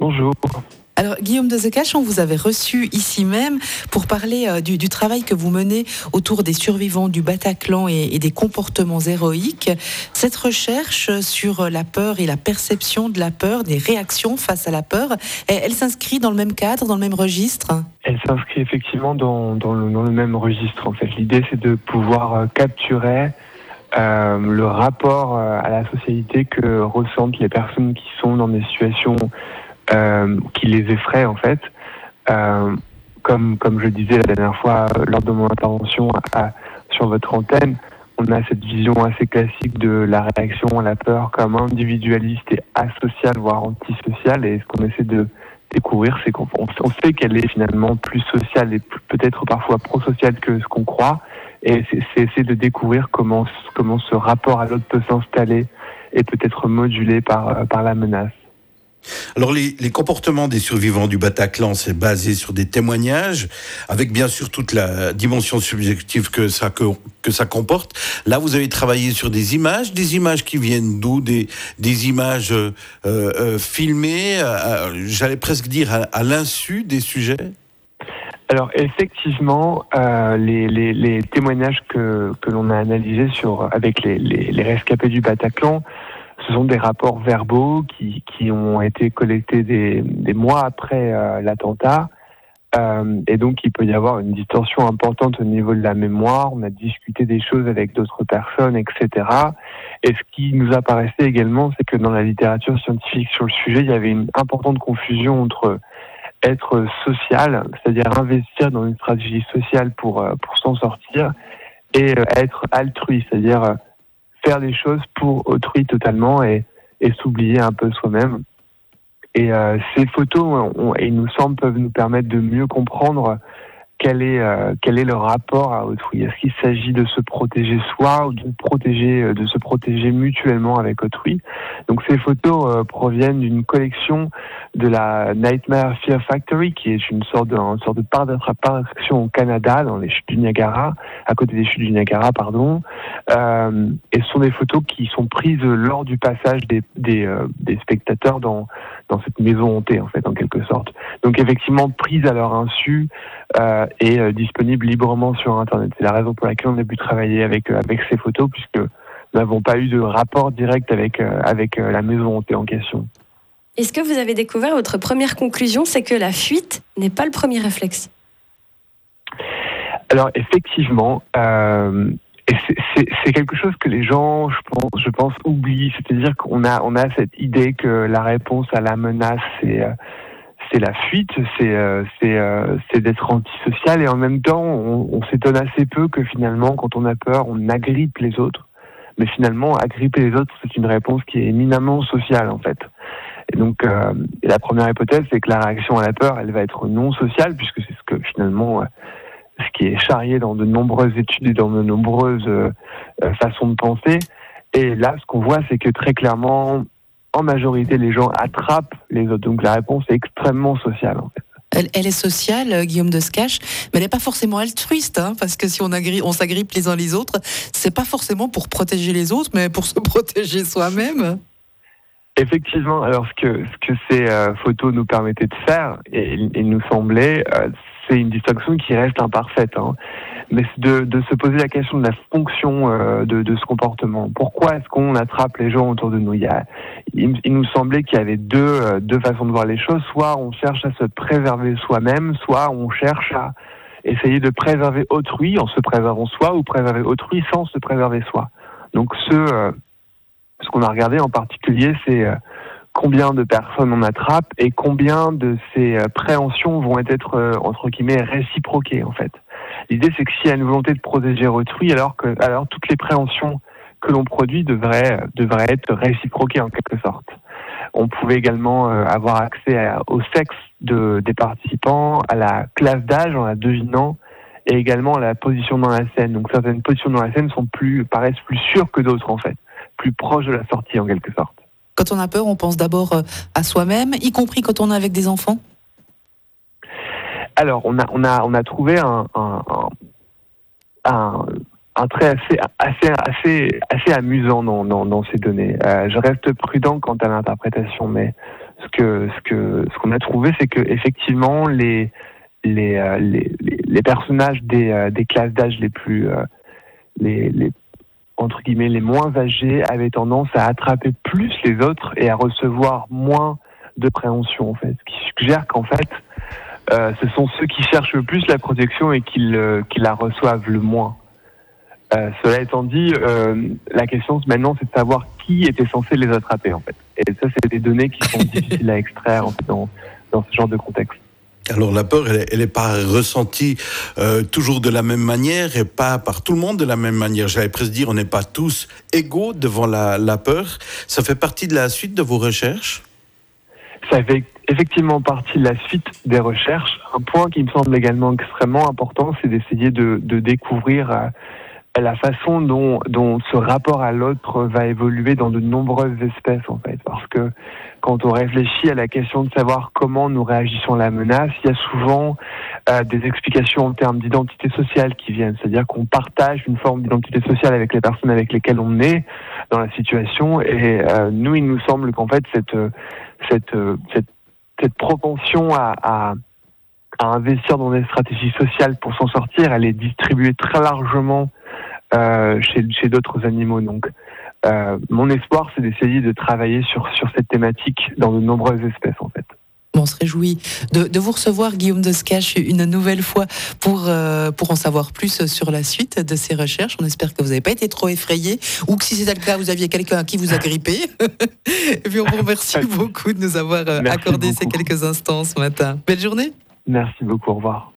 Bonjour. Alors, Guillaume Dezecache, on vous avait reçu ici même pour parler du travail que vous menez autour des survivants du Bataclan et des comportements héroïques. Cette recherche sur la peur et la perception de la peur, des réactions face à la peur, elle s'inscrit dans le même cadre, dans le même registre ? Elle s'inscrit effectivement dans le même registre. En fait, l'idée, c'est de pouvoir capturer le rapport à la société que ressentent les personnes qui sont dans des situations qui les effraient, en fait. Comme je disais la dernière fois lors de mon intervention sur votre antenne, on a cette vision assez classique de la réaction à la peur comme individualiste et asociale, voire antisociale. Et ce qu'on essaie de découvrir, c'est qu'on sait qu'elle est finalement plus sociale et peut-être parfois prosociale que ce qu'on croit. Et c'est essayer de découvrir comment ce rapport à l'autre peut s'installer et peut être modulé par la menace. Alors les comportements des survivants du Bataclan, c'est basé sur des témoignages, avec bien sûr toute la dimension subjective que ça comporte. Là, vous avez travaillé sur des images qui viennent d'où? Des images filmées, j'allais presque dire à l'insu des sujets. Alors effectivement, les témoignages que l'on a analysés avec les rescapés du Bataclan, ce sont des rapports verbaux qui ont été collectés des mois après l'attentat. Et donc, il peut y avoir une distorsion importante au niveau de la mémoire. On a discuté des choses avec d'autres personnes, etc. Et ce qui nous apparaissait également, c'est que dans la littérature scientifique sur le sujet, il y avait une importante confusion entre être social, c'est-à-dire investir dans une stratégie sociale pour s'en sortir, et être altruiste, c'est-à-dire faire des choses pour autrui totalement et s'oublier un peu soi-même. Et ces photos, il nous semble, peuvent nous permettre de mieux comprendre quel est le rapport à autrui. Est-ce qu'il s'agit de se protéger soi ou de se protéger mutuellement avec autrui? Donc ces photos proviennent d'une collection de la Nightmare Fear Factory, qui est une sorte de parc d'attraction au Canada, dans les chutes du Niagara, à côté des chutes du Niagara, pardon. Et ce sont des photos qui sont prises lors du passage des spectateurs dans cette maison hantée, en fait, en quelque sorte. Donc effectivement, prises à leur insu et disponibles librement sur Internet. C'est la raison pour laquelle on a pu travailler avec ces photos, puisque nous n'avons pas eu de rapport direct avec la maison hantée en question. Est-ce que vous avez découvert, votre première conclusion, c'est que la fuite n'est pas le premier réflexe? Alors effectivement, et c'est quelque chose que les gens, je pense, oublient. C'est-à-dire qu'on a cette idée que la réponse à la menace, c'est la fuite, c'est d'être antisocial, et en même temps, on s'étonne assez peu que finalement, quand on a peur, on agrippe les autres. Mais finalement, agripper les autres, c'est une réponse qui est éminemment sociale, en fait. Et donc, la première hypothèse, c'est que la réaction à la peur, elle va être non sociale, puisque c'est ce que finalement, ce qui est charrié dans de nombreuses études et dans de nombreuses façons de penser. Et là, ce qu'on voit, c'est que très clairement, en majorité, les gens attrapent les autres. Donc la réponse est extrêmement sociale, en fait. Elle est sociale, Guillaume Dezecache, mais elle n'est pas forcément altruiste, parce que si on s'agrippe les uns les autres, c'est pas forcément pour protéger les autres, mais pour se protéger soi-même. Effectivement, alors ce que ces photos nous permettaient de faire, et il nous semblait, c'est une distinction qui reste imparfaite, mais de se poser la question de la fonction de ce comportement. Pourquoi est-ce qu'on attrape les gens autour de nous? Il nous semblait qu'il y avait deux façons de voir les choses. Soit on cherche à se préserver soi-même, soit on cherche à essayer de préserver autrui en se préservant soi, ou préserver autrui sans se préserver soi. Donc ce qu'on a regardé en particulier, c'est combien de personnes on attrape et combien de ces préhensions vont être entre guillemets réciproquées, en fait. L'idée, c'est que s'il y a une volonté de protéger autrui, alors toutes les préhensions que l'on produit devraient être réciproquées en quelque sorte. On pouvait également avoir accès au sexe des participants, à la classe d'âge en la devinant, et également à la position dans la scène. Donc certaines positions dans la scène paraissent plus sûres que d'autres, en fait, plus proches de la sortie en quelque sorte. Quand on a peur, on pense d'abord à soi-même, y compris quand on est avec des enfants? Alors, on a trouvé un trait assez amusant dans ces données. Je reste prudent quant à l'interprétation, mais ce qu'on a trouvé, c'est que effectivement les personnages des classes d'âge les entre guillemets les moins âgés avaient tendance à attraper plus les autres et à recevoir moins de préhension, en fait. Ce qui suggère qu'en fait ce sont ceux qui cherchent le plus la protection et qui la reçoivent le moins. Cela étant dit, la question maintenant, c'est de savoir qui était censé les attraper, en fait. Et ça, c'est des données qui sont difficiles à extraire, en fait, dans ce genre de contexte. Alors la peur, elle est pas ressentie toujours de la même manière et pas par tout le monde de la même manière. J'allais presque dire, on n'est pas tous égaux devant la peur. Ça fait partie de la suite de vos recherches ? Ça fait effectivement partie de la suite des recherches. Un point qui me semble également extrêmement important, c'est d'essayer de découvrir la façon dont ce rapport à l'autre va évoluer dans de nombreuses espèces, en fait. Parce que quand on réfléchit à la question de savoir comment nous réagissons à la menace, il y a souvent des explications en termes d'identité sociale qui viennent. C'est-à-dire qu'on partage une forme d'identité sociale avec les personnes avec lesquelles on est dans la situation. Et nous, il nous semble qu'en fait, cette propension à investir dans des stratégies sociales pour s'en sortir, elle est distribuée très largement chez d'autres animaux. Donc, mon espoir, c'est d'essayer de travailler sur cette thématique dans de nombreuses espèces, en fait. On se réjouit de vous recevoir, Guillaume Descaches, une nouvelle fois pour en savoir plus sur la suite de ces recherches. On espère que vous n'avez pas été trop effrayé ou que si c'était le cas, vous aviez quelqu'un qui vous a grippé. Et puis on vous remercie beaucoup de nous avoir accordé ces quelques instants ce matin. Belle journée. Merci beaucoup, au revoir.